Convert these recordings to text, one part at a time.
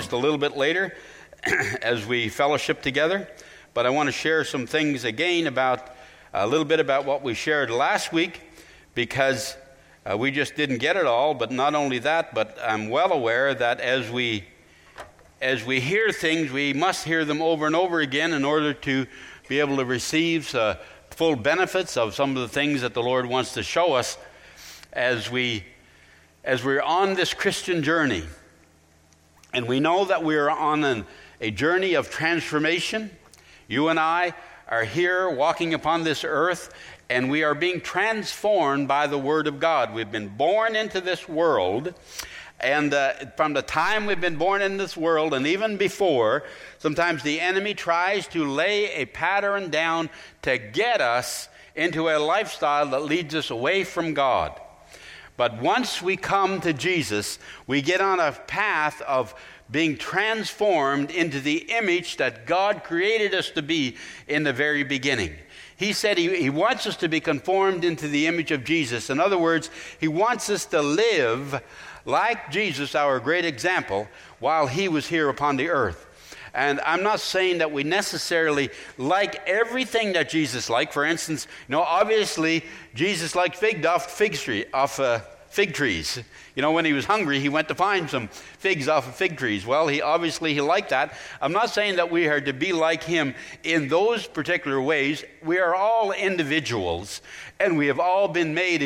just a little bit later as we fellowship together. But I want to share some things again about a little bit about what we shared last week, because we just didn't get it all. But not only that, but I'm well aware that as we hear things, we must hear them over and over again in order to be able to receive full benefits of some of the things that the Lord wants to show us as we're on this Christian journey. And we know that we are on a journey of transformation. You and I are here walking upon this earth, and we are being transformed by the Word of God. We've been born into this world, and from the time we've been born in this world, and even before, sometimes the enemy tries to lay a pattern down to get us into a lifestyle that leads us away from God. But once we come to Jesus, we get on a path of being transformed into the image that God created us to be in the very beginning. He said he wants us to be conformed into the image of Jesus. In other words, he wants us to live like Jesus, our great example, while he was here upon the earth. And I'm not saying that we necessarily like everything that Jesus liked. For instance, obviously Jesus liked figs off fig trees. When he was hungry, he went to find some figs off of fig trees. Well, he liked that. I'm not saying that we are to be like him in those particular ways. We are all individuals, and we have all been made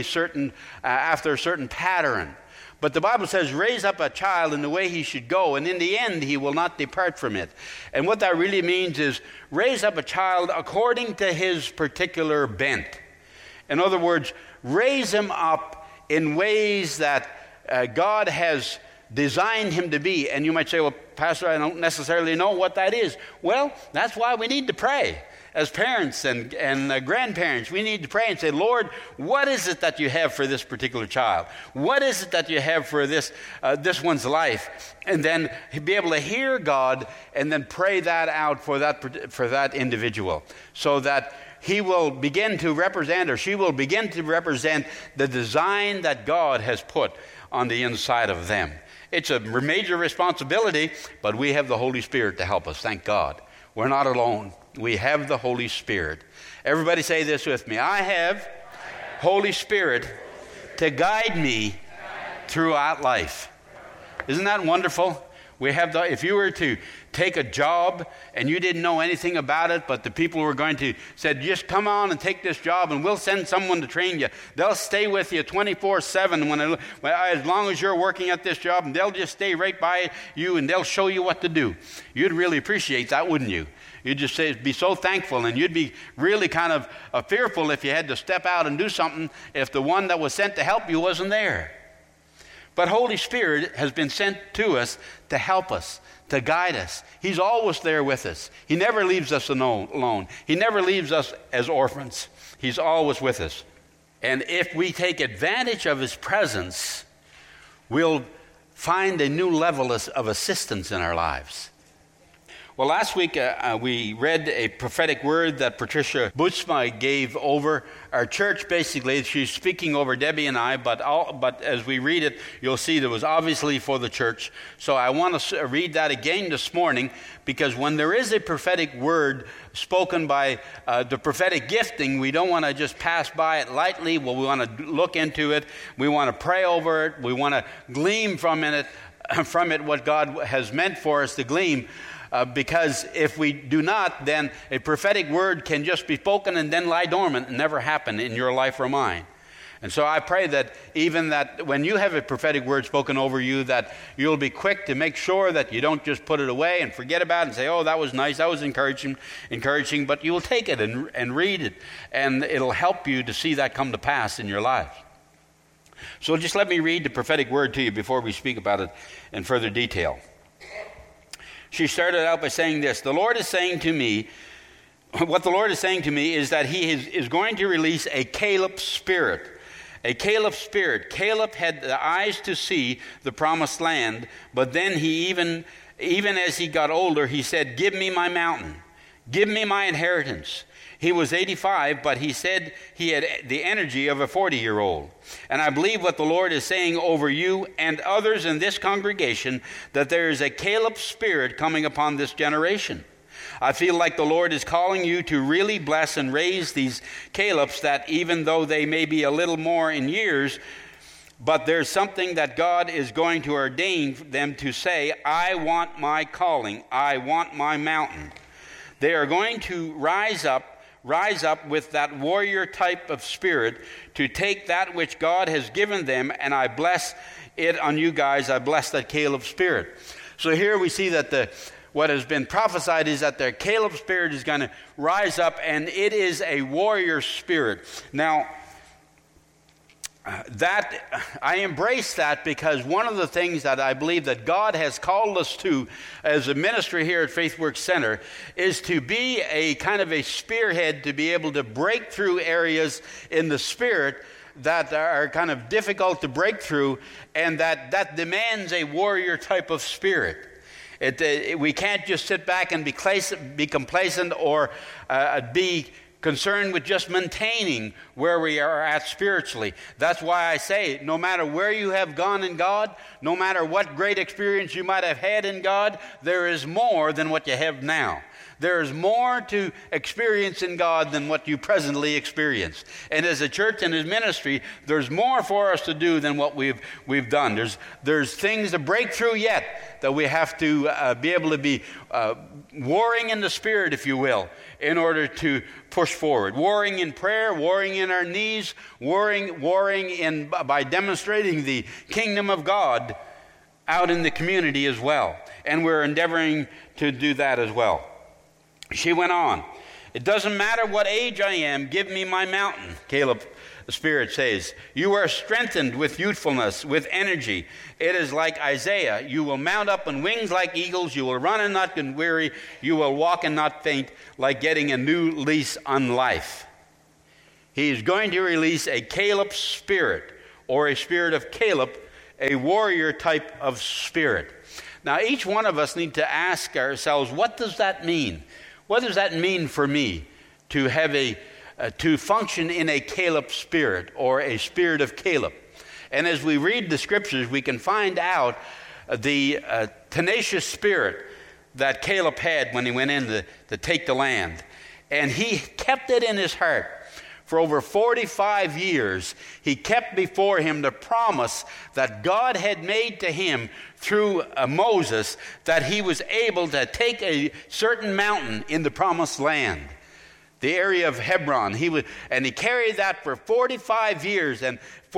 after a certain pattern. But the Bible says, raise up a child in the way he should go, and in the end he will not depart from it. And what that really means is raise up a child according to his particular bent. In other words, raise him up in ways that God has designed him to be. And you might say, well, Pastor, I don't necessarily know what that is. Well, that's why we need to pray. As parents and grandparents, we need to pray and say, Lord, what is it that you have for this particular child? What is it that you have for this one's life? And then be able to hear God and then pray that out for that individual, so that he will begin to represent, or she will begin to represent, the design that God has put on the inside of them. It's a major responsibility, but we have the Holy Spirit to help us. Thank God. We're not alone. We have the Holy Spirit. Everybody say this with me. I have Holy Spirit to guide me throughout life. Isn't that wonderful? If you were to take a job and you didn't know anything about it, but the people were going to said, just come on and take this job and we'll send someone to train you. They'll stay with you 24/7 as long as you're working at this job, and they'll just stay right by you and they'll show you what to do. You'd really appreciate that, wouldn't you? You'd just be so thankful, and you'd be really kind of fearful if you had to step out and do something if the one that was sent to help you wasn't there. But Holy Spirit has been sent to us to help us, to guide us. He's always there with us. He never leaves us alone. He never leaves us as orphans. He's always with us. And if we take advantage of his presence, we'll find a new level of assistance in our lives. Well, last week we read a prophetic word that Patricia Bootsma gave over our church. Basically, she's speaking over Debbie and I, but as we read it, you'll see that it was obviously for the church. So I want to read that again this morning, because when there is a prophetic word spoken by the prophetic gifting, we don't want to just pass by it lightly. Well, we want to look into it. We want to pray over it. We want to glean from it what God has meant for us to glean. Because if we do not, then a prophetic word can just be spoken and then lie dormant and never happen in your life or mine. And so I pray that even that when you have a prophetic word spoken over you, that you'll be quick to make sure that you don't just put it away and forget about it and say, oh, that was nice, that was encouraging, but you will take it and read it, and it'll help you to see that come to pass in your life. So just let me read the prophetic word to you before we speak about it in further detail. She started out by saying this. What the Lord is saying to me is that he is going to release a Caleb spirit. A Caleb spirit. Caleb had the eyes to see the promised land, but then he even as he got older, he said, give me my mountain. Give me my inheritance. He was 85, but he said he had the energy of a 40-year-old. And I believe what the Lord is saying over you and others in this congregation, that there is a Caleb spirit coming upon this generation. I feel like the Lord is calling you to really bless and raise these Calebs, that even though they may be a little more in years, but there's something that God is going to ordain them to say, I want my calling, I want my mountain. They are going to rise up with that warrior type of spirit to take that which God has given them, and I bless it on you guys. I bless that Caleb spirit. So here we see that what has been prophesied is that the Caleb spirit is going to rise up, and it is a warrior spirit. Now, that I embrace that, because one of the things that I believe that God has called us to as a ministry here at FaithWorks Center is to be a kind of a spearhead, to be able to break through areas in the spirit that are kind of difficult to break through, and that demands a warrior type of spirit. We can't just sit back and be complacent or be concerned with just maintaining where we are at spiritually. That's why I say, no matter where you have gone in God, no matter what great experience you might have had in God, there is more than what you have now. There is more to experience in God than what you presently experience. And as a church and as ministry, there's more for us to do than what we've done. There's things to break through yet that we have to be able to be warring in the Spirit, if you will, in order to push forward. Warring in prayer, warring in our knees, warring by demonstrating the kingdom of God out in the community as well. And we're endeavoring to do that as well. She went on. It doesn't matter what age I am, give me my mountain, Caleb the Spirit says. You are strengthened with youthfulness, with energy. It is like Isaiah. You will mount up on wings like eagles. You will run and not get weary. You will walk and not faint, like getting a new lease on life. He is going to release a Caleb spirit, or a spirit of Caleb, a warrior type of spirit. Now, each one of us need to ask ourselves, what does that mean? What does that mean for me to have to function in a Caleb spirit, or a spirit of Caleb? And as we read the scriptures, we can find out the tenacious spirit that Caleb had when he went in to take the land. And he kept it in his heart. For over 45 years, he kept before him the promise that God had made to him through Moses, that he was able to take a certain mountain in the promised land, the area of Hebron. And he carried that for 45 years, and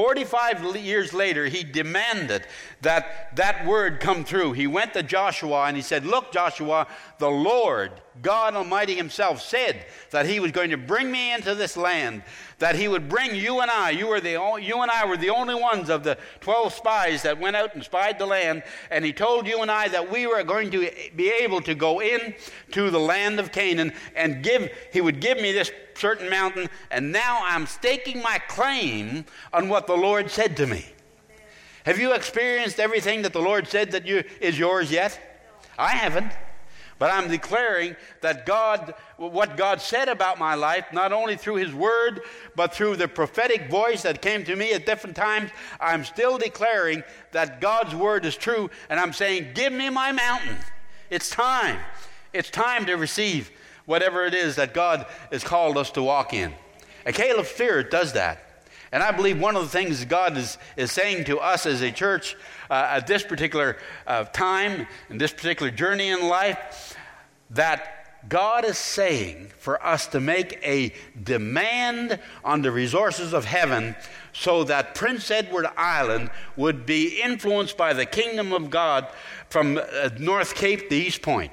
45 years later, he demanded that word come through. He went to Joshua and he said, look, Joshua, the Lord, God Almighty himself, said that he was going to bring me into this land, that he would bring you and I. You and I were the only ones of the 12 spies that went out and spied the land, and he told you and I that we were going to be able to go in to the land of Canaan, and he would give me this certain mountain, and now I'm staking my claim on what the Lord said to me. Amen. Have you experienced everything that the Lord said that is yours yet? No. I haven't. But I'm declaring that what God said about my life, not only through his word, but through the prophetic voice that came to me at different times, I'm still declaring that God's word is true, and I'm saying, give me my mountain. It's time. It's time to receive whatever it is that God has called us to walk in. A Caleb spirit does that. And I believe one of the things God is saying to us as a church at this particular time, in this particular journey in life, that God is saying for us to make a demand on the resources of heaven, so that Prince Edward Island would be influenced by the kingdom of God from North Cape to East Point.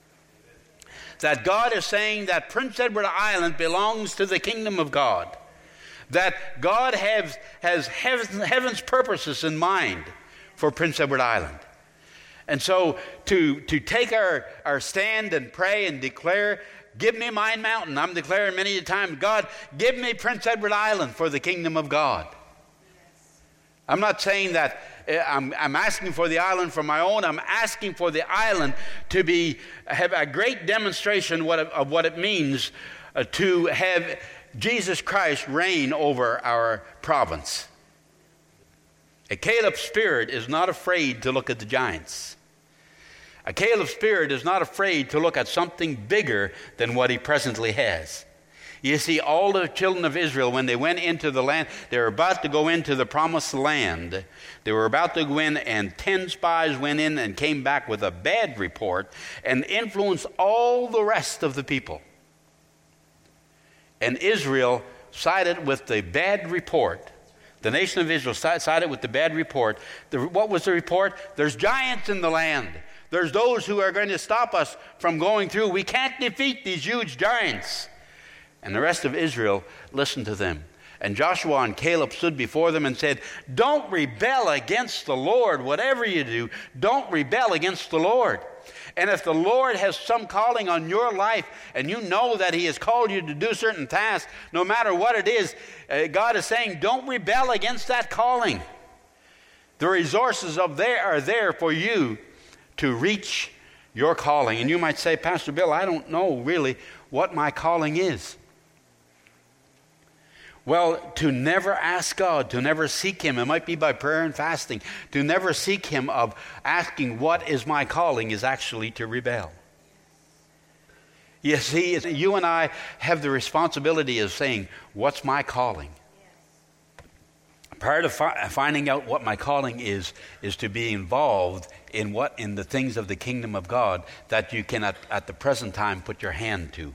That God is saying that Prince Edward Island belongs to the kingdom of God. That God has heaven's purposes in mind for Prince Edward Island. And so to take our stand and pray and declare, give me my mountain. I'm declaring many a time, God, give me Prince Edward Island for the kingdom of God. Yes. I'm not saying that I'm asking for the island for my own. I'm asking for the island to have a great demonstration of what it means to have Jesus Christ reign over our province. A Caleb spirit is not afraid to look at the giants. A Caleb spirit is not afraid to look at something bigger than what he presently has. You see, all the children of Israel, when they went into the land, they were about to go into the promised land. They were about to go in, and 10 spies went in and came back with a bad report and influenced all the rest of the people. And Israel sided with the bad report. The nation of Israel sided with the bad report. What was the report? There's giants in the land. There's those who are going to stop us from going through. We can't defeat these huge giants. And the rest of Israel listened to them. And Joshua and Caleb stood before them and said, don't rebel against the Lord. Whatever you do, don't rebel against the Lord. And if the Lord has some calling on your life and you know that he has called you to do certain tasks, no matter what it is, God is saying, don't rebel against that calling. The resources are there for you to reach your calling. And you might say, Pastor Bill, I don't know really what my calling is. Well, to never ask God, to never seek him, it might be by prayer and fasting, to never seek him of asking what is my calling is actually to rebel. You see, you and I have the responsibility of saying, what's my calling? Part of finding out what my calling is to be involved in the things of the kingdom of God that you can at the present time put your hand to.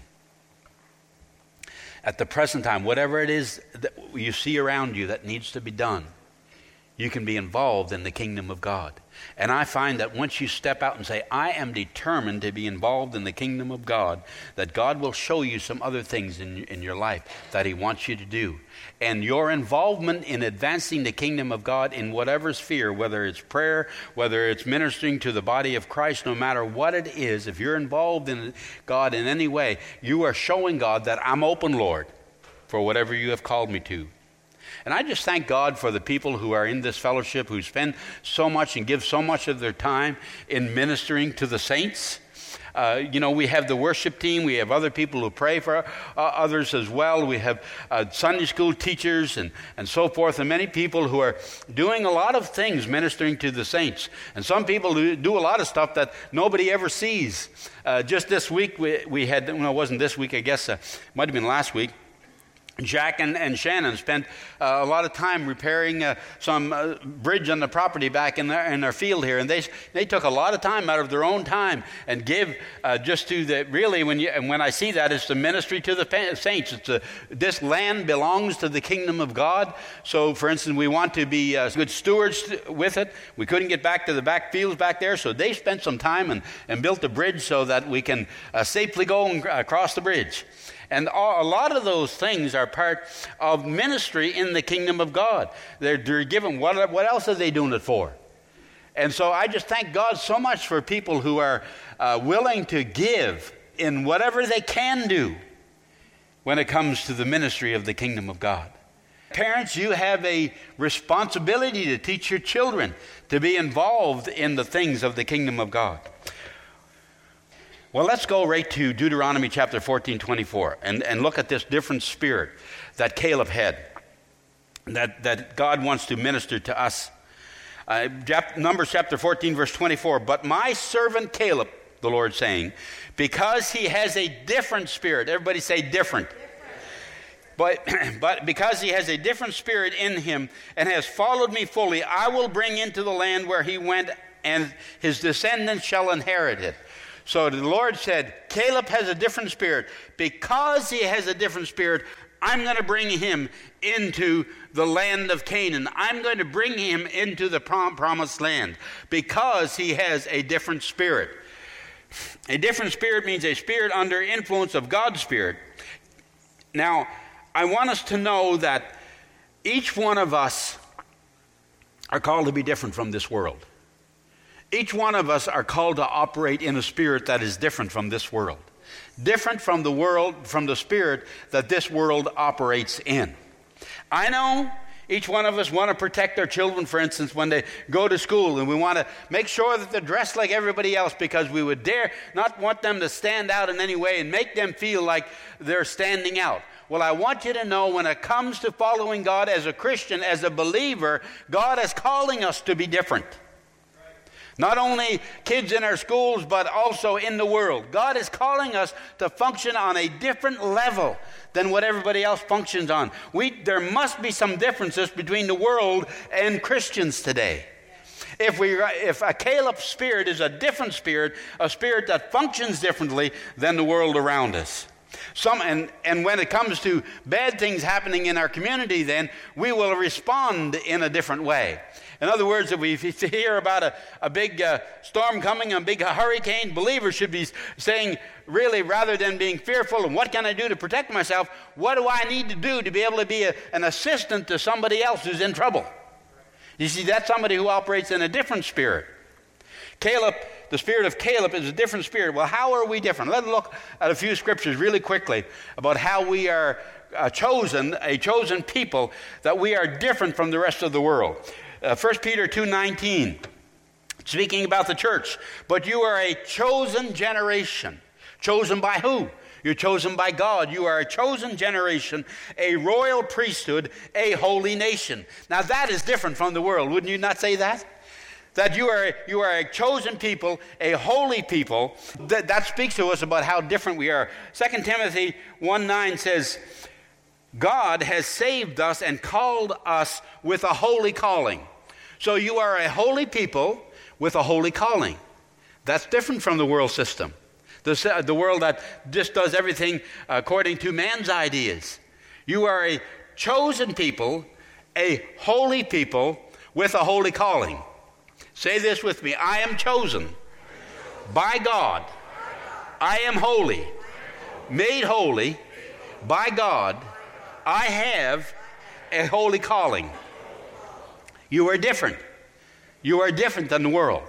At the present time, whatever it is that you see around you that needs to be done, you can be involved in the kingdom of God. And I find that once you step out and say, I am determined to be involved in the kingdom of God, that God will show you some other things in your life that he wants you to do. And your involvement in advancing the kingdom of God in whatever sphere, whether it's prayer, whether it's ministering to the body of Christ, no matter what it is, if you're involved in God in any way, you are showing God that I'm open, Lord, for whatever you have called me to. And I just thank God for the people who are in this fellowship, who spend so much and give so much of their time in ministering to the saints. We have the worship team. We have other people who pray for others as well. We have Sunday school teachers and so forth, and many people who are doing a lot of things ministering to the saints. And some people who do a lot of stuff that nobody ever sees. Just this week, we had, it wasn't this week, I guess, it might have been last week. Jack and Shannon spent a lot of time repairing some bridge on the property back in their field here, and they took a lot of time out of their own time and give just to the really when I see that, it's the ministry to the saints. This land belongs to the kingdom of God. So, for instance, we want to be good stewards with it. We couldn't get back to the back fields back there, so they spent some time and built a bridge so that we can safely go across the bridge. And a lot of those things are part of ministry in the kingdom of God. They're given, what else are they doing it for? And so I just thank God so much for people who are willing to give in whatever they can do when it comes to the ministry of the kingdom of God. Parents, you have a responsibility to teach your children to be involved in the things of the kingdom of God. Well, let's go right to Deuteronomy chapter 14:24 and look at this different spirit that Caleb had, that God wants to minister to us. Numbers chapter 14, verse 24, but my servant Caleb, the Lord saying, because he has a different spirit. Everybody say different. But because he has a different spirit in him and has followed me fully, I will bring into the land where he went, and his descendants shall inherit it. So the Lord said, Caleb has a different spirit. Because he has a different spirit, I'm going to bring him into the land of Canaan. I'm going to bring him into the promised land because he has a different spirit. A different spirit means a spirit under influence of God's spirit. Now, I want us to know that each one of us are called to be different from this world. Each one of us are called to operate in a spirit that is different from this world. Different from the world, from the spirit that this world operates in. I know Each one of us want to protect our children, for instance, when they go to school, and we want to make sure that they're dressed like everybody else because we would dare not want them to stand out in any way and make them feel like they're standing out. Well, I want you to know when it comes to following God as a Christian, as a believer, God is calling us to be different. Not only kids in our schools, but also in the world. God is calling us to function on a different level than what everybody else functions on. There must be some differences between the world and Christians today. If a Caleb spirit is a different spirit, a spirit that functions differently than the world around us. And when it comes to bad things happening in our community, then we will respond in a different way. In other words, if we hear about a big storm coming, a big hurricane, believers should be saying, really, rather than being fearful, and what can I do to protect myself, what do I need to do to be able to be an assistant to somebody else who's in trouble? You see, that's somebody who operates in a different spirit. Caleb, the spirit of Caleb is a different spirit. Well, how are we different? Let's look at a few scriptures really quickly about how we are a chosen people, that we are different from the rest of the world. 1 Peter 2:19, speaking about the church. But you are a chosen generation. Chosen by who? You're chosen by God. You are a chosen generation, a royal priesthood, a holy nation. Now that is different from the world. Wouldn't you not say that? That you are a chosen people, a holy people. That speaks to us about how different we are. 2 Timothy 1:9 says, God has saved us and called us with a holy calling. So you are a holy people with a holy calling. That's different from the world system. The world that just does everything according to man's ideas. You are a chosen people, a holy people with a holy calling. Say this with me. I am chosen by God. I am holy, made holy by God. I have a holy calling. You are different. You are different than the world.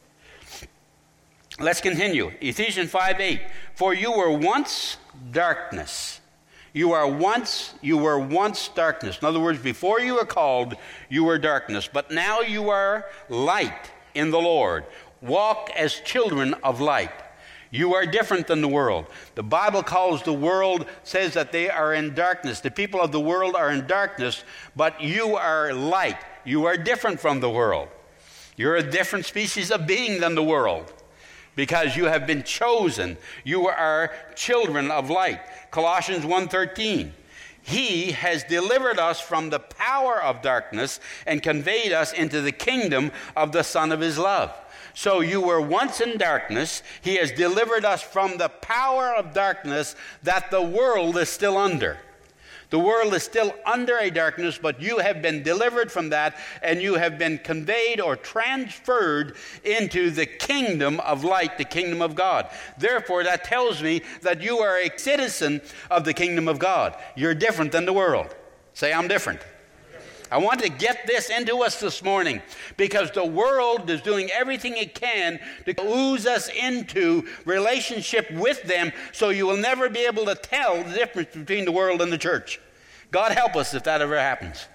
Let's continue. Ephesians 5:8. For you were once darkness. You were once darkness. In other words, before you were called, you were darkness. But now you are light in the Lord. Walk as children of light. You are different than the world. The Bible calls the world, says that they are in darkness. The people of the world are in darkness, but you are light. You are different from the world. You're a different species of being than the world because you have been chosen. You are children of light. Colossians 1:13. He has delivered us from the power of darkness and conveyed us into the kingdom of the Son of his love. So you were once in darkness. He has delivered us from the power of darkness that the world is still under. The world is still under a darkness, but you have been delivered from that, and you have been conveyed or transferred into the kingdom of light, the kingdom of God. Therefore, that tells me that you are a citizen of the kingdom of God. You're different than the world. Say, I'm different. I want to get this into us this morning because the world is doing everything it can to ooze us into relationship with them, so you will never be able to tell the difference between the world and the church. God help us if that ever happens.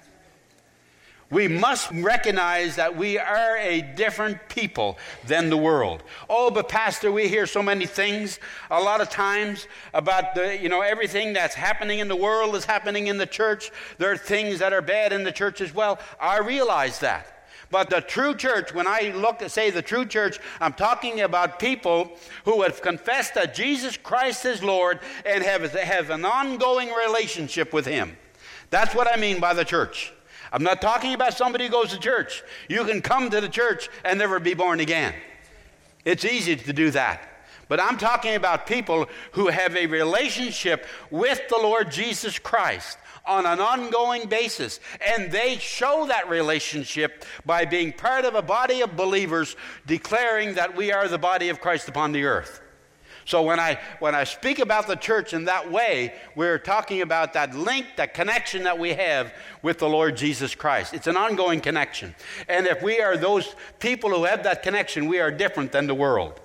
We must recognize that we are a different people than the world. Oh, but Pastor, we hear so many things a lot of times about everything that's happening in the world is happening in the church. There are things that are bad in the church as well. I realize that. But the true church, when I say the true church, I'm talking about people who have confessed that Jesus Christ is Lord and have an ongoing relationship with him. That's what I mean by the church. I'm not talking about somebody who goes to church. You can come to the church and never be born again. It's easy to do that. But I'm talking about people who have a relationship with the Lord Jesus Christ on an ongoing basis. And they show that relationship by being part of a body of believers declaring that we are the body of Christ upon the earth. So when I speak about the church in that way, we're talking about that link, that connection that we have with the Lord Jesus Christ. It's an ongoing connection. And if we are those people who have that connection, we are different than the world.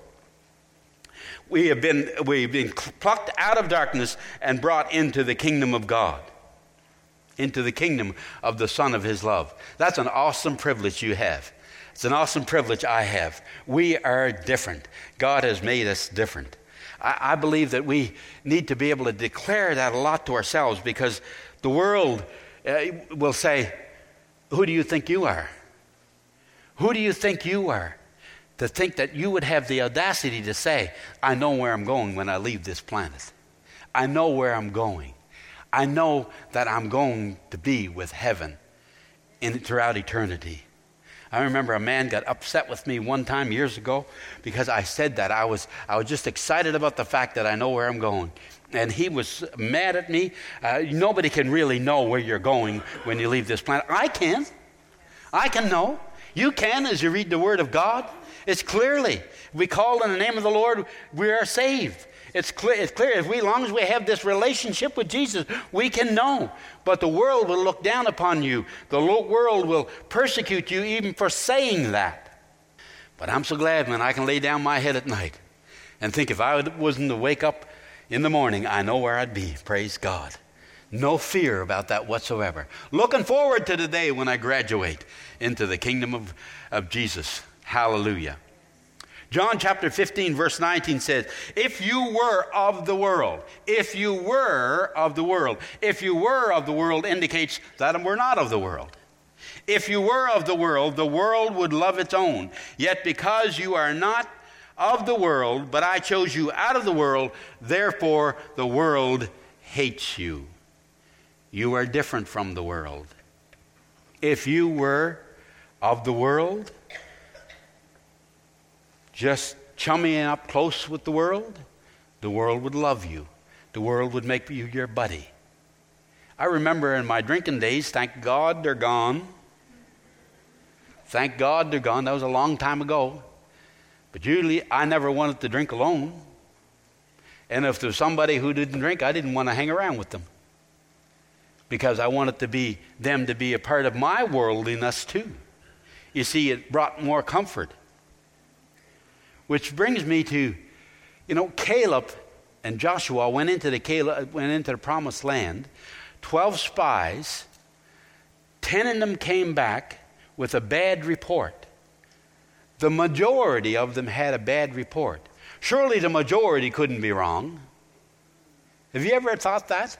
We've been plucked out of darkness and brought into the kingdom of God. into the kingdom of the Son of his love. That's an awesome privilege you have. It's an awesome privilege I have. We are different. God has made us different. I believe that we need to be able to declare that a lot to ourselves, because the world will say, who do you think you are? Who do you think you are? To think that you would have the audacity to say, I know where I'm going when I leave this planet. I know where I'm going. I know that I'm going to be with heaven throughout eternity. I remember a man got upset with me one time years ago because I said that. I was just excited about the fact that I know where I'm going. And he was mad at me. Nobody can really know where you're going when you leave this planet. I can. I can know. You can as you read the Word of God. It's clearly, if we call on the name of the Lord, we are saved. It's clear. As long as we have this relationship with Jesus, we can know. But the world will look down upon you. The world will persecute you even for saying that. But I'm so glad when I can lay down my head at night and think, if I wasn't to wake up in the morning, I know where I'd be. Praise God. No fear about that whatsoever. Looking forward to the day when I graduate into the kingdom of Jesus. Hallelujah. John chapter 15 verse 19 says, if you were of the world, if you were of the world, if you were of the world indicates that we're not of the world. If you were of the world would love its own. Yet because you are not of the world, but I chose you out of the world, therefore the world hates you. You are different from the world. If you were of the world, just chumming up close with the world would love you. The world would make you your buddy. I remember in my drinking days, thank God they're gone. Thank God they're gone. That was a long time ago. But usually I never wanted to drink alone. And if there was somebody who didn't drink, I didn't want to hang around with them, because I wanted them to be a part of my worldliness too. You see, it brought more comfort. Which brings me to, Caleb and Joshua went into the promised land. 12 spies, 10 of them came back with a bad report. The majority of them had a bad report. Surely the majority couldn't be wrong. Have you ever thought that?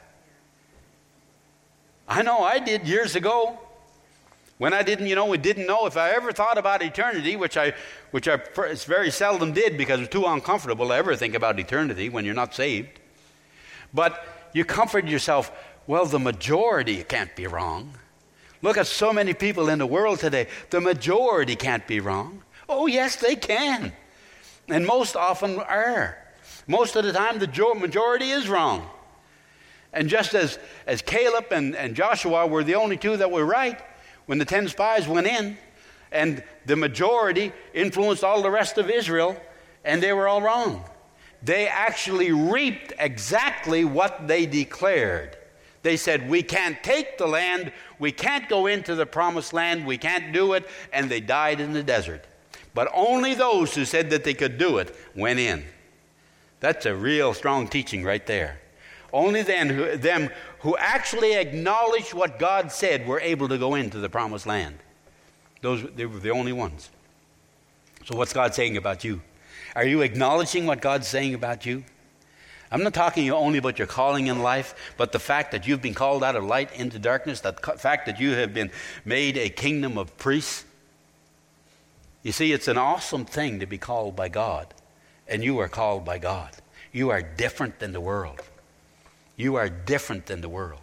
I know I did years ago. When I didn't know if I ever thought about eternity, which I very seldom did, because it's too uncomfortable to ever think about eternity when you're not saved. But you comfort yourself, well, the majority can't be wrong. Look at so many people in the world today. The majority can't be wrong. Oh, yes, they can. And most often are. Most of the time, the majority is wrong. And just as Caleb and Joshua were the only two that were right, when the 10 spies went in, and the majority influenced all the rest of Israel, and they were all wrong. They actually reaped exactly what they declared. They said, we can't take the land, we can't go into the promised land, we can't do it, and they died in the desert. But only those who said that they could do it went in. That's a real strong teaching right there. Only them who actually acknowledged what God said were able to go into the promised land. They were the only ones. So what's God saying about you? Are you acknowledging what God's saying about you? I'm not talking only about your calling in life, but the fact that you've been called out of light into darkness, the fact that you have been made a kingdom of priests. You see, it's an awesome thing to be called by God, and you are called by God. You are different than the world. You are different than the world.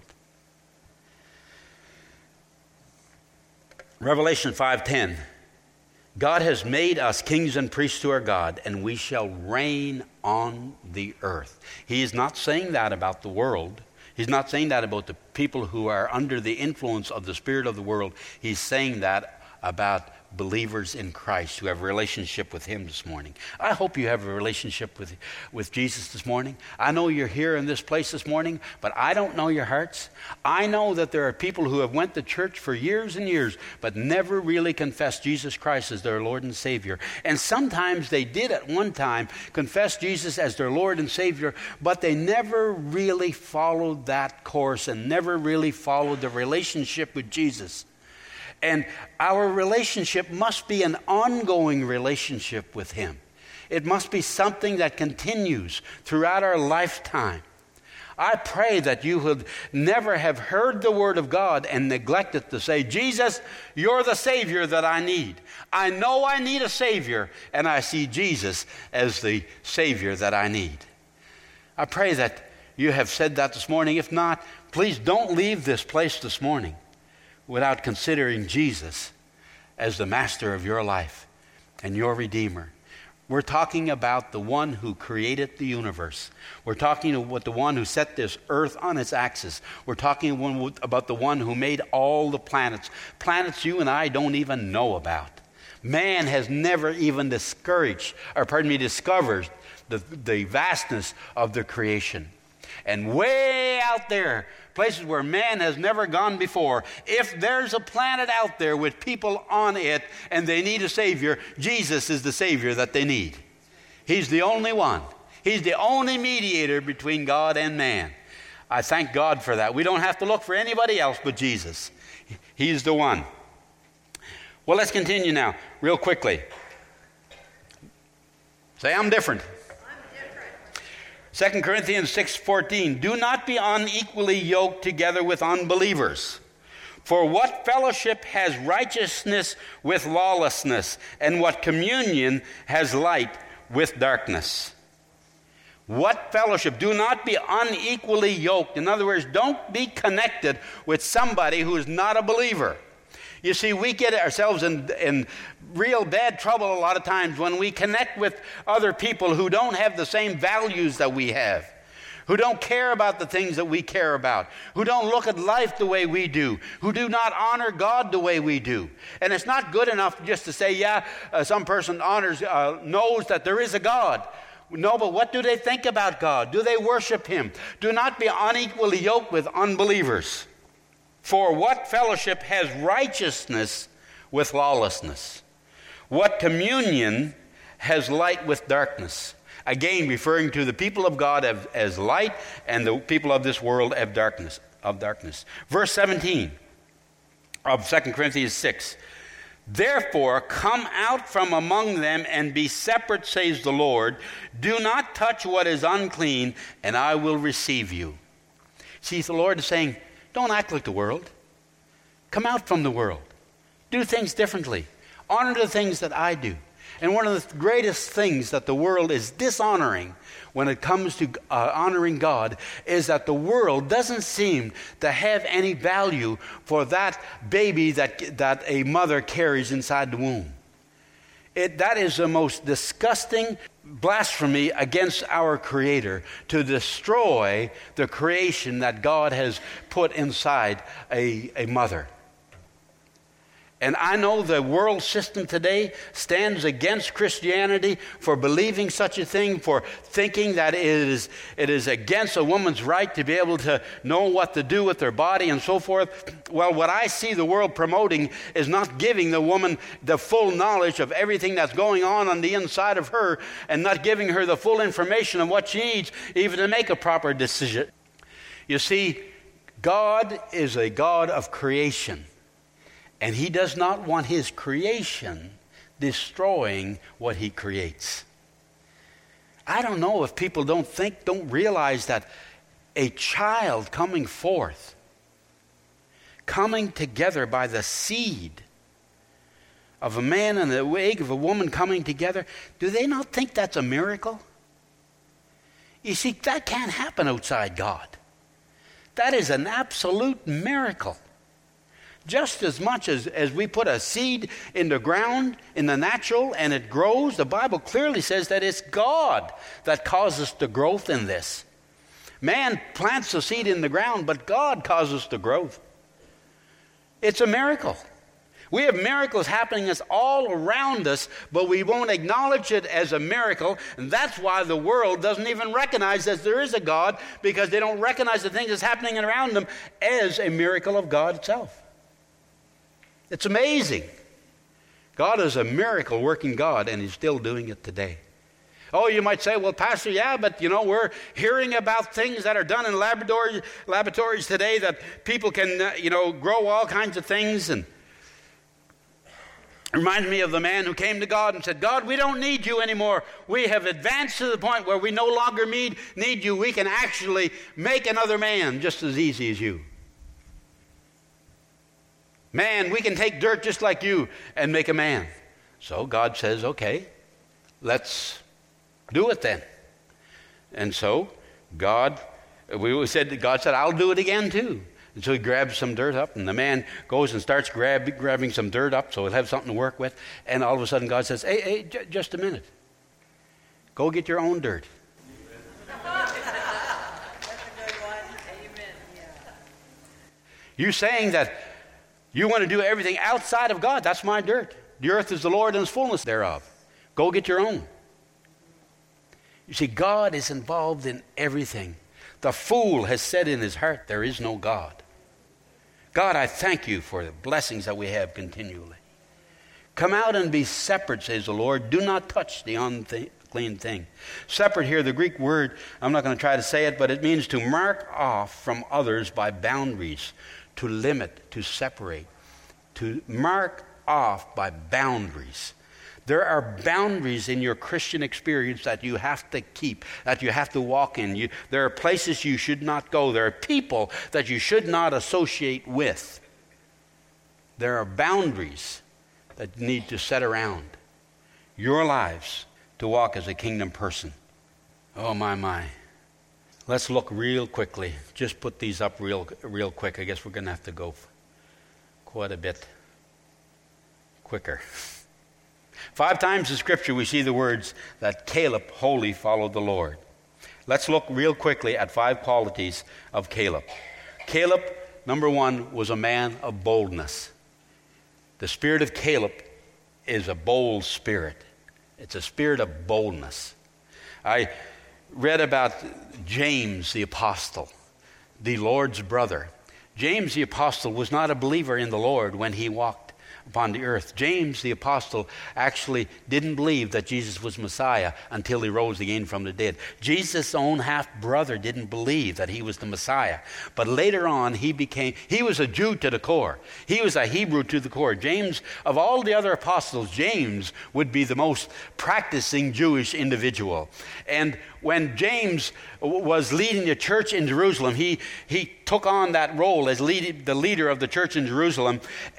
Revelation 5:10. God has made us kings and priests to our God, and we shall reign on the earth. He is not saying that about the world. He's not saying that about the people who are under the influence of the spirit of the world. He's saying that about believers in Christ who have a relationship with him this morning. I hope you have a relationship with Jesus this morning. I know you're here in this place this morning, but I don't know your hearts. I know that there are people who have went to church for years and years, but never really confessed Jesus Christ as their Lord and Savior. And sometimes they did at one time confess Jesus as their Lord and Savior, but they never really followed that course and never really followed the relationship with Jesus. And our relationship must be an ongoing relationship with him. It must be something that continues throughout our lifetime. I pray that you would never have heard the word of God and neglected to say, Jesus, you're the Savior that I need. I know I need a Savior, and I see Jesus as the Savior that I need. I pray that you have said that this morning. If not, please don't leave this place this morning without considering Jesus as the master of your life and your Redeemer. We're talking about the one who created the universe. We're talking about the one who set this earth on its axis. We're talking about the one who made all the planets. Planets you and I don't even know about. Man has never even discovered the vastness of the creation. And way out there, places where man has never gone before, if there's a planet out there with people on it and they need a Savior, Jesus is the Savior that they need. He's the only one. He's the only mediator between God and man. I thank God for that. We don't have to look for anybody else but Jesus. He's the one. Well, let's continue now, real quickly. Say, I'm different. 2 Corinthians 6:14, do not be unequally yoked together with unbelievers. For what fellowship has righteousness with lawlessness, and what communion has light with darkness? What fellowship? Do not be unequally yoked. In other words, don't be connected with somebody who is not a believer. You see, we get ourselves in real bad trouble a lot of times when we connect with other people who don't have the same values that we have, who don't care about the things that we care about, who don't look at life the way we do, who do not honor God the way we do. And it's not good enough just to say, some person knows that there is a God. No, but what do they think about God? Do they worship him? Do not be unequally yoked with unbelievers. For what fellowship has righteousness with lawlessness? What communion has light with darkness? Again, referring to the people of God as light and the people of this world as darkness. Verse 17 of 2 Corinthians 6. Therefore, come out from among them and be separate, says the Lord. Do not touch what is unclean, and I will receive you. See, the Lord is saying, don't act like the world. Come out from the world. Do things differently. Honor the things that I do. And one of the greatest things that the world is dishonoring when it comes to honoring God is that the world doesn't seem to have any value for that baby that a mother carries inside the womb. That is the most disgusting blasphemy against our Creator, to destroy the creation that God has put inside a mother. And I know the world system today stands against Christianity for believing such a thing, for thinking that it is against a woman's right to be able to know what to do with their body and so forth. Well, what I see the world promoting is not giving the woman the full knowledge of everything that's going on the inside of her, and not giving her the full information of what she needs even to make a proper decision. You see, God is a God of creation. And he does not want his creation destroying what he creates. I don't know if people don't realize that a child coming forth, coming together by the seed of a man and the egg of a woman coming together, do they not think that's a miracle? You see, that can't happen outside God. That is an absolute miracle. Just as much as we put a seed in the ground, in the natural, and it grows, the Bible clearly says that it's God that causes the growth in this. Man plants the seed in the ground, but God causes the growth. It's a miracle. We have miracles happening us all around us, but we won't acknowledge it as a miracle. And that's why the world doesn't even recognize that there is a God, because they don't recognize the things that's happening around them as a miracle of God itself. It's amazing. God is a miracle working God, and He's still doing it today. Oh, you might say, well, Pastor, yeah, but we're hearing about things that are done in laboratories today that people can, grow all kinds of things. And it reminds me of the man who came to God and said, God, we don't need you anymore. We have advanced to the point where we no longer need you. We can actually make another man just as easy as you. Man, we can take dirt just like you and make a man. So God says, okay, let's do it then. And so God said, I'll do it again too. And so he grabs some dirt up, and the man goes and starts grabbing some dirt up so he'll have something to work with. And all of a sudden God says, hey, just a minute. Go get your own dirt. That's a good one. Amen. Yeah. You're saying that you want to do everything outside of God. That's my dirt. The earth is the Lord and His fullness thereof. Go get your own. You see, God is involved in everything. The fool has said in his heart, there is no God. God, I thank you for the blessings that we have continually. Come out and be separate, says the Lord. Do not touch the unclean thing. Separate here, the Greek word, I'm not going to try to say it, but it means to mark off from others by boundaries, to limit, to separate, to mark off by boundaries. There are boundaries in your Christian experience that you have to keep, that you have to walk in. There are places you should not go. There are people that you should not associate with. There are boundaries that you need to set around your lives to walk as a kingdom person. Oh, my. Let's look real quickly. Just put these up real quick. I guess we're going to have to go quite a bit quicker. 5 times in Scripture we see the words that Caleb wholly followed the Lord. Let's look real quickly at 5 qualities of Caleb. Caleb, number 1, was a man of boldness. The spirit of Caleb is a bold spirit. It's a spirit of boldness. I read about James the apostle, the Lord's brother. James the apostle was not a believer in the Lord when he walked upon the earth. James the apostle actually didn't believe that Jesus was Messiah until he rose again from the dead. Jesus' own half-brother didn't believe that he was the Messiah. But later on he was a Jew to the core. He was a Hebrew to the core. James, of all the other apostles, James would be the most practicing Jewish individual. And when James was leading the church in Jerusalem, he took on that role as the leader of the church in Jerusalem.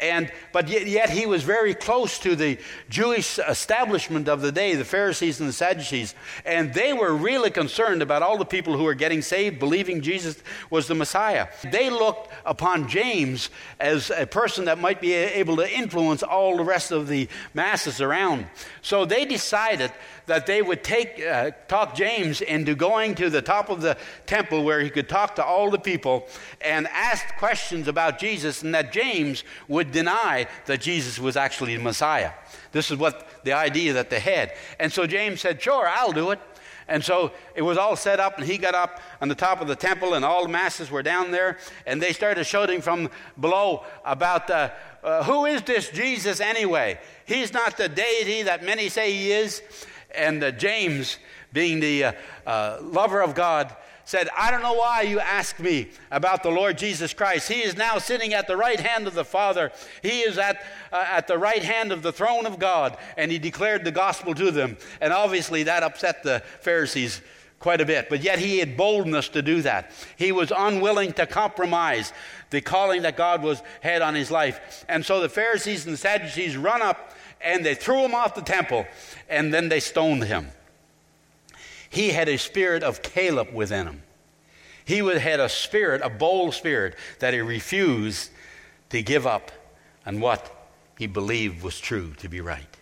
But yet he was very close to the Jewish establishment of the day, the Pharisees and the Sadducees. And they were really concerned about all the people who were getting saved, believing Jesus was the Messiah. They looked upon James as a person that might be able to influence all the rest of the masses around. So they decided that they would talk James into going to the top of the temple where he could talk to all the people and ask questions about Jesus, and that James would deny that Jesus was actually the Messiah. This is what the idea that they had. And so James said, sure, I'll do it. And so it was all set up, and he got up on the top of the temple, and all the masses were down there, and they started shouting from below about who is this Jesus anyway? He's not the deity that many say he is. And James, being the lover of God, said, I don't know why you ask me about the Lord Jesus Christ. He is now sitting at the right hand of the Father. He is at the right hand of the throne of God. And he declared the gospel to them. And obviously that upset the Pharisees quite a bit. But yet he had boldness to do that. He was unwilling to compromise the calling that God had on his life. And so the Pharisees and the Sadducees run up and they threw him off the temple, and then they stoned him. He had a spirit of Caleb within him. He had a bold spirit, that he refused to give up on what he believed was true to be right.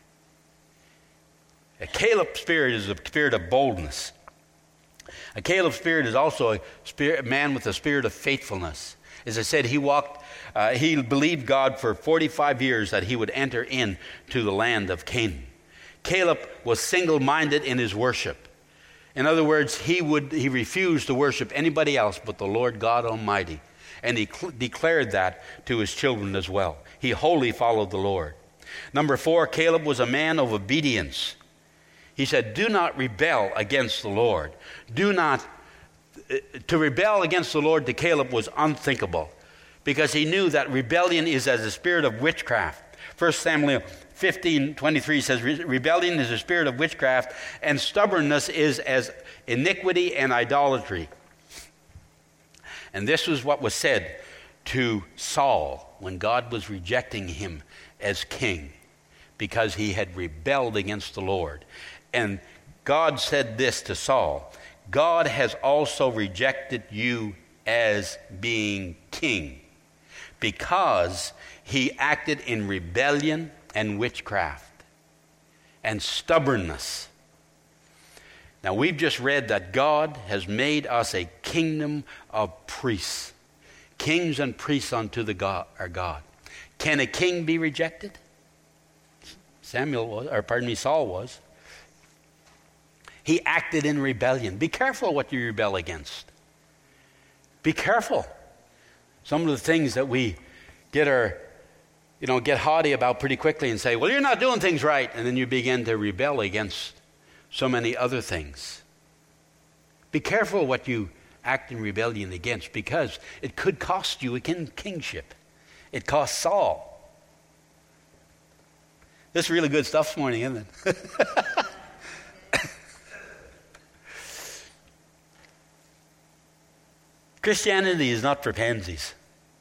A Caleb spirit is a spirit of boldness. A Caleb spirit is also a man with a spirit of faithfulness. As I said, he believed God for 45 years that he would enter into the land of Canaan. Caleb was single-minded in his worship. In other words, he refused to worship anybody else but the Lord God Almighty. And he declared that to his children as well. He wholly followed the Lord. Number 4, Caleb was a man of obedience. He said, do not rebel against the Lord. To rebel against the Lord to Caleb was unthinkable, because he knew that rebellion is as a spirit of witchcraft. 1 Samuel 15:23 says, rebellion is a spirit of witchcraft, and stubbornness is as iniquity and idolatry. And this was what was said to Saul when God was rejecting him as king, because he had rebelled against the Lord. And God said this to Saul, God has also rejected you as being king, because he acted in rebellion and witchcraft and stubbornness. Now, we've just read that God has made us a kingdom of priests, kings and priests unto our God. Can a king be rejected? Saul was. He acted in rebellion. Be careful what you rebel against. Be careful. Some of the things that we get haughty about pretty quickly and say, well, you're not doing things right. And then you begin to rebel against so many other things. Be careful what you act in rebellion against, because it could cost you a kingship. It cost Saul. This is really good stuff this morning, isn't it? Christianity is not for pansies.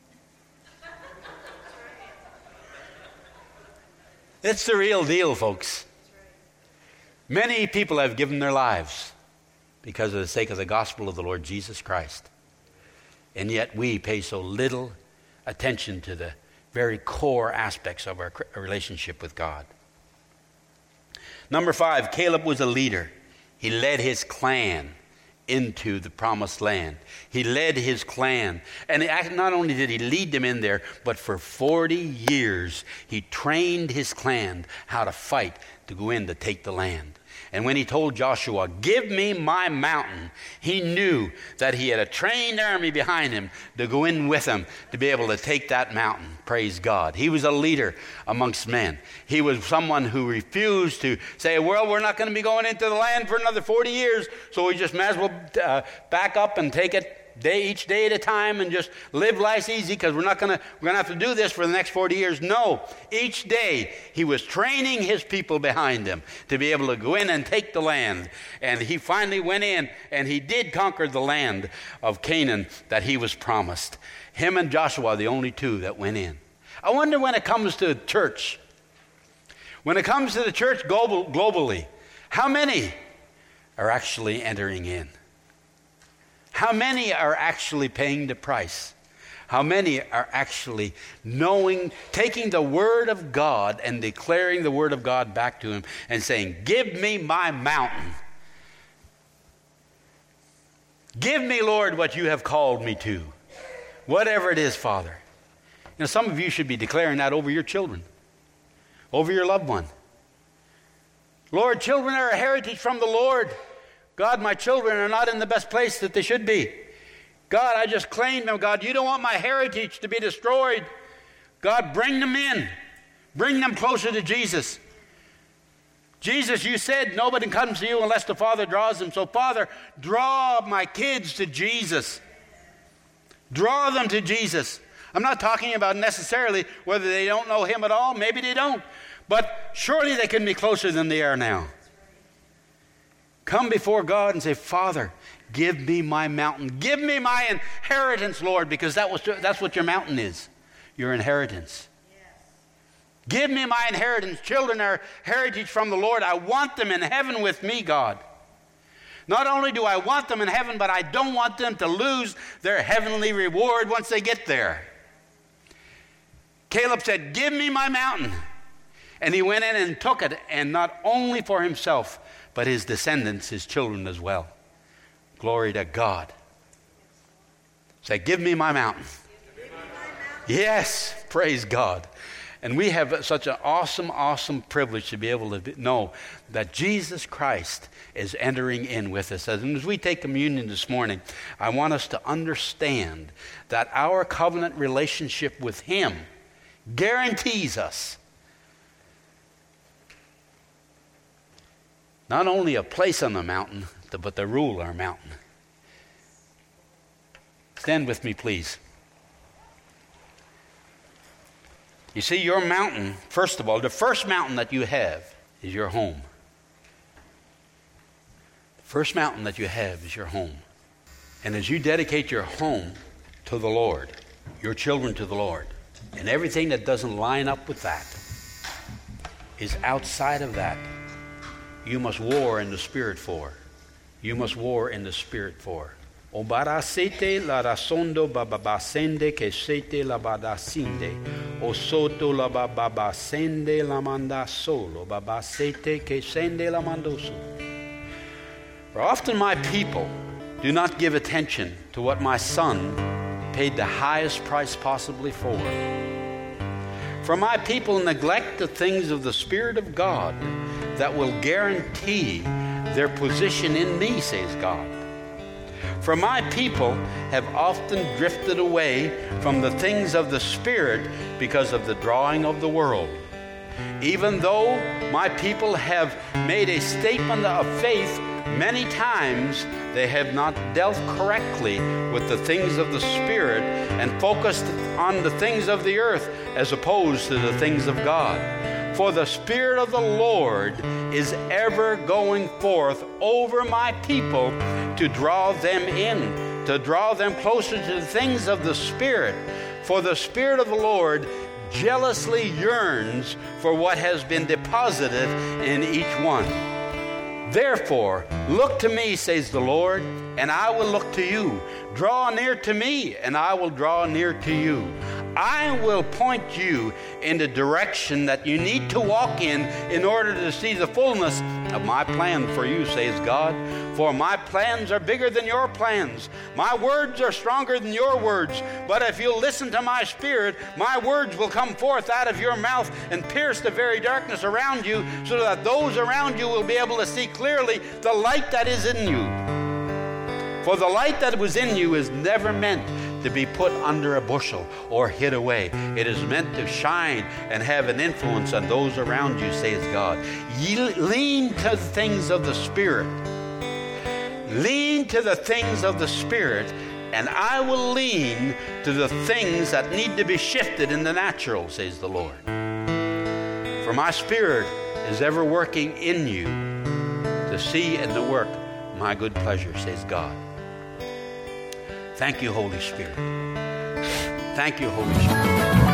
It's the real deal, folks. Many people have given their lives because of the sake of the gospel of the Lord Jesus Christ. And yet we pay so little attention to the very core aspects of our relationship with God. Number 5, Caleb was a leader. He led his clan into the promised land. He led his clan. And not only did he lead them in there, but for 40 years he trained his clan how to fight to go in to take the land. And when he told Joshua, give me my mountain, he knew that he had a trained army behind him to go in with him to be able to take that mountain. Praise God. He was a leader amongst men. He was someone who refused to say, well, we're not going to be going into the land for another 40 years, so we just may as well back up and take it each day at a time and just live life easy, because we're going to have to do this for the next 40 years. No, each day he was training his people behind him to be able to go in and take the land. And he finally went in, and he did conquer the land of Canaan that he was promised. Him and Joshua are the only two that went in. I wonder, when it comes to church, when it comes to the church globally, how many are actually entering in? How many are actually paying the price? How many are actually taking the Word of God and declaring the Word of God back to Him and saying, give me my mountain. Give me, Lord, what you have called me to. Whatever it is, Father. You know, some of you should be declaring that over your children, over your loved one. Lord, children are a heritage from the Lord. God, my children are not in the best place that they should be. God, I just claim them. God, you don't want my heritage to be destroyed. God, bring them in. Bring them closer to Jesus. Jesus, you said nobody comes to you unless the Father draws them. So, Father, draw my kids to Jesus. Draw them to Jesus. I'm not talking about necessarily whether they don't know Him at all. Maybe they don't. But surely they can be closer than they are now. Come before God and say, Father, give me my mountain. Give me my inheritance, Lord, because that's what your mountain is, your inheritance. Yes. Give me my inheritance. Children are heritage from the Lord. I want them in heaven with me, God. Not only do I want them in heaven, but I don't want them to lose their heavenly reward once they get there. Caleb said, give me my mountain. And he went in and took it, and not only for himself, but his descendants, his children as well. Glory to God. Say, give me my mountain. Yes, praise God. And we have such an awesome privilege to be able to know that Jesus Christ is entering in with us. And as we take communion this morning, I want us to understand that our covenant relationship with Him guarantees us not only a place on the mountain, but to rule our mountain. Stand with me, please. You see, your mountain, first of all, the first mountain that you have is your home. The first mountain that you have is your home. And as you dedicate your home to the Lord, your children to the Lord, and everything that doesn't line up with that is outside of that, you must war in the Spirit for. You must war in the Spirit for. Obarasete la rasondo bababasende que sete la badasinde. O soto la bababasende la manda solo. Babasete que sende la mandoso. For often my people do not give attention to what my Son paid the highest price possibly for. For my people neglect the things of the Spirit of God that will guarantee their position in me, says God. For my people have often drifted away from the things of the Spirit because of the drawing of the world. Even though my people have made a statement of faith many times, they have not dealt correctly with the things of the Spirit and focused on the things of the earth as opposed to the things of God. For the Spirit of the Lord is ever going forth over my people to draw them in, to draw them closer to the things of the Spirit. For the Spirit of the Lord jealously yearns for what has been deposited in each one. Therefore, look to me, says the Lord, and I will look to you. Draw near to me, and I will draw near to you. I will point you in the direction that you need to walk in order to see the fullness of my plan for you, says God. For my plans are bigger than your plans. My words are stronger than your words. But if you'll listen to my Spirit, my words will come forth out of your mouth and pierce the very darkness around you, so that those around you will be able to see clearly the light that is in you. For the light that was in you is never meant to be put under a bushel or hid away. It is meant to shine and have an influence on those around you, says God. Lean to the things of the Spirit. Lean to the things of the Spirit, and I will lean to the things that need to be shifted in the natural, says the Lord. For my Spirit is ever working in you to see and to work my good pleasure, says God. Thank you, Holy Spirit. Thank you, Holy Spirit.